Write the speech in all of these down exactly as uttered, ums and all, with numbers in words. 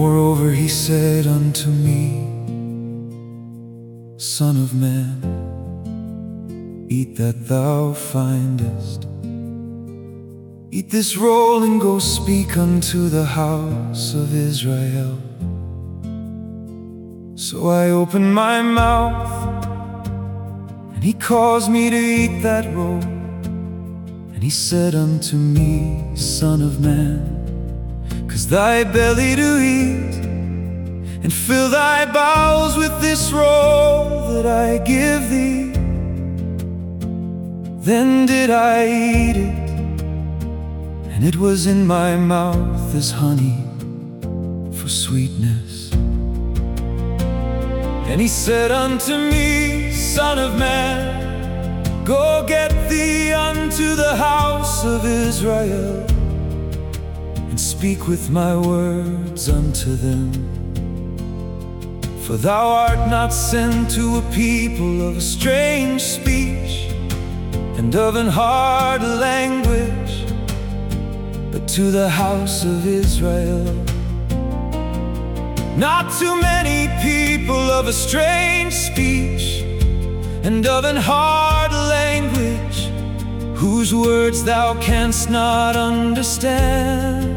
Moreover he said unto me, Son of man, eat that thou findest. Eat this roll and go speak unto the house of Israel. So I opened my mouth, and he caused me to eat that roll. And he said unto me, Son of man, cause thy belly to eat, and fill thy bowels with this roll that I give thee. Then did I eat it, and it was in my mouth as honey for sweetness. And he said unto me, Son of man, go get thee unto the house of Israel, and speak with my words unto them. For thou art not sent to a people of a strange speech, and of an hard language, but to the house of Israel. Not to many people of a strange speech, and of an hard language, whose words thou canst not understand.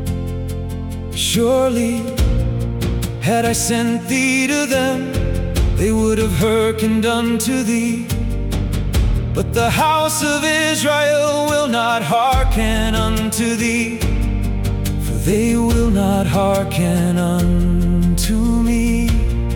Surely, had I sent thee to them, they would have hearkened unto thee. But the house of Israel will not hearken unto thee, for they will not hearken unto me.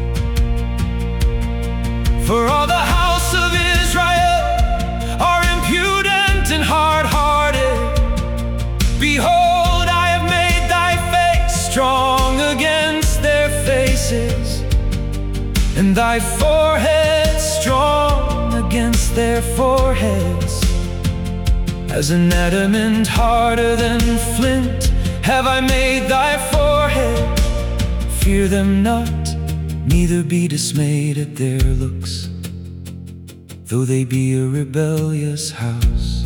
For all the house of Israel are impudent and hard-hearted. Behold, I have made thy face strong against their faces, and thy forehead strong against their foreheads. As an adamant harder than flint have I made thy forehead. Fear them not, neither be dismayed at their looks, though they be a rebellious house.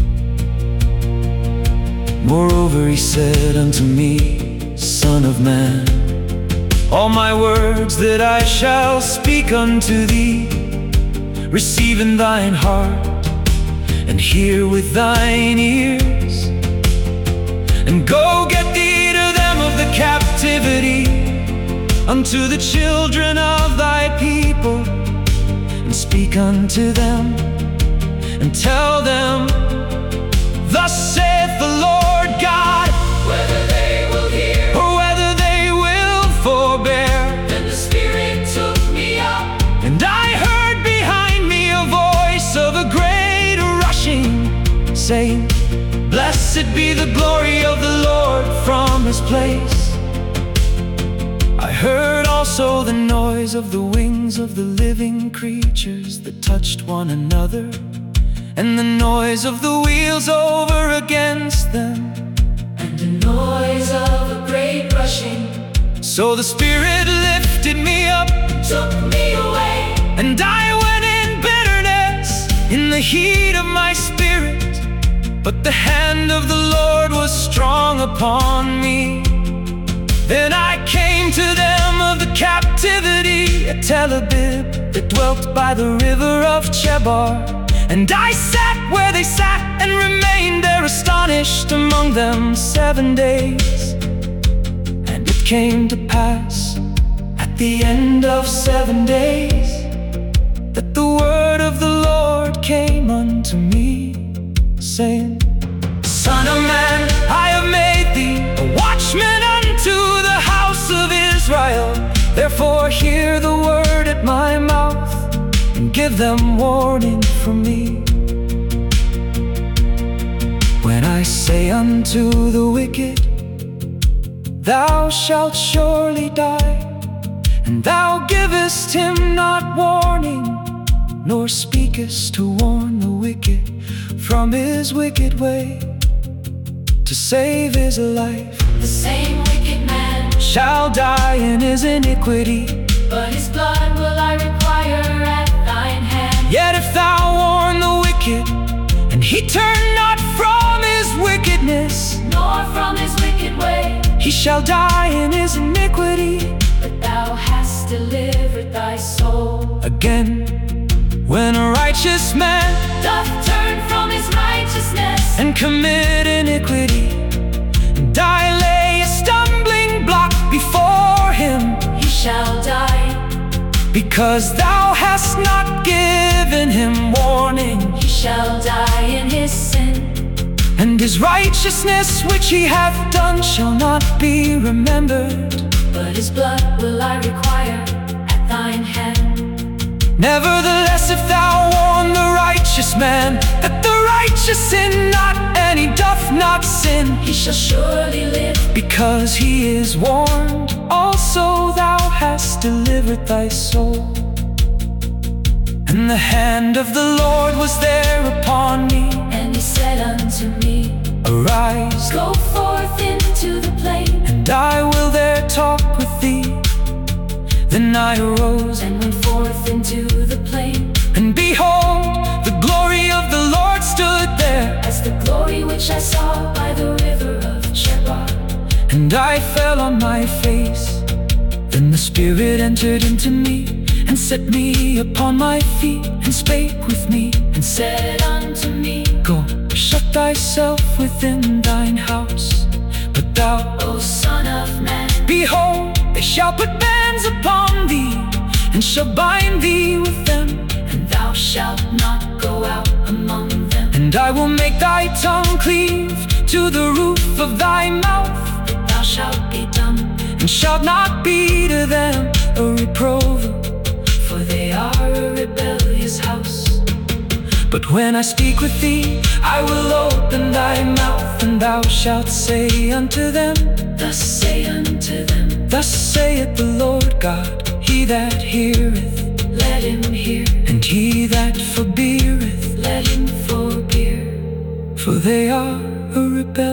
Moreover he said unto me, Son of man, all my words that I shall speak unto thee, receive in thine heart, and hear with thine ears, and go get thee to them of the captivity, unto the children of thy people, and speak unto them, and tell them, Thus saith the Lord God, whether they will hear, or whether they will forbear. Then the Spirit took me up, And I heard behind me a voice of a great rushing, saying, Blessed be the glory of the Lord from his place. I heard also the noise of the wings of the living creatures that touched one another, and the noise of the wheels over against them, and the noise of a great rushing. So the Spirit lifted me up, Took me away, and I went in bitterness in the heat of my spirit. But the hand of the Lord was strong upon me. Then I came to them of the captivity at Tel Abib, that dwelt by the river of Chebar. And I sat where they sat, and remained there astonished among them seven days. And it came to pass at the end of seven days, that the word of the Lord came unto me, saying, Son of man, I have made thee a watchman unto the house of Israel. Therefore hear the word at my mouth, and give them warning from me. When I say unto the wicked, Thou shalt surely die, and thou givest him not warning, nor speakest to warn the wicked from his wicked way, to save his life, the same wicked man shall die in his iniquity, but his blood will I require at thine hand. Yet if thou warn the wicked, and he turn not from his wickedness, nor from his wicked way, he he shall die in his iniquity. But thou hast delivered thy soul. Again, when a righteous man Doth turn from his righteousness and commit iniquity, and I lay a stumbling block before him, he shall die. because thou hast not given him warning, He shall die in his sin. and his righteousness which he hath done shall not be remembered. But his blood will I require at thine hand. Nevertheless, if thou warn the righteous man that the righteous sin not, and he doth not sin, He shall surely live. because he is warned, also thou hast delivered thy soul. And the hand of the Lord was there upon me. And he said unto me, Arise, Go forth into the plain. and I will there talk with thee. Then I arose, And went forth into the plain, and behold, the glory of the Lord stood there. as the glory which I saw by the river of Chebar. And I fell on my face. Then the Spirit entered into me, and set me upon my feet, and spake with me, and said, Said unto me, Go, shut thyself within thine house. But thou, O son of man, behold, they shall put bands upon thee, and shall bind thee with them, and thou shalt not go out among them. and I will make thy tongue cleave to the roof of thy mouth, That thou shalt be dumb, and shalt not be to them a reprove. for they are a rebellious house. But when I speak with thee, I will open thy mouth, and thou shalt say unto them, Thus say unto them, Thus saith the Lord God, he that heareth, Let him hear, and he that forbeareth, let him forbear. for they are a rebellious